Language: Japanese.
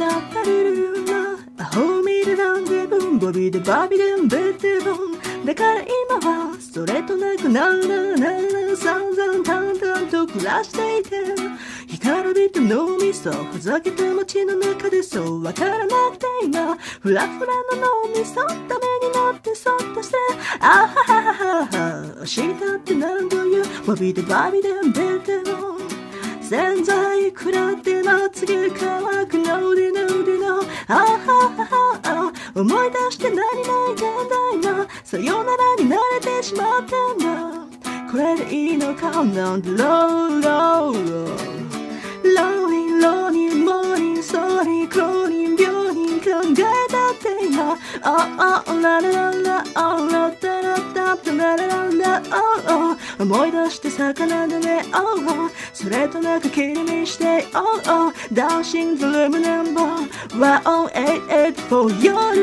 ラッパルルラアホ見るランデブンボビでバビでンベッテボンだから今はストレートなくなるなら散々淡々と暮らしていて光るビートのミソふざけた街の中でそうわからなくて今フラフラの脳みそダメになってそっとしてあはははは明日って何というボビでバビでンベッテボン洗剤食らってまつげ乾くのでのでのあははは思い出して何泣いてんだ今さよならに慣れてしまったんだこれでいいのかなんてローローローローリンローニンモーニンソーリンクローニン病人考えたって今ああララララあラタラタタララララあ思い出して魚だねそれとなく切りにしてダンシングルームナンバー1884夜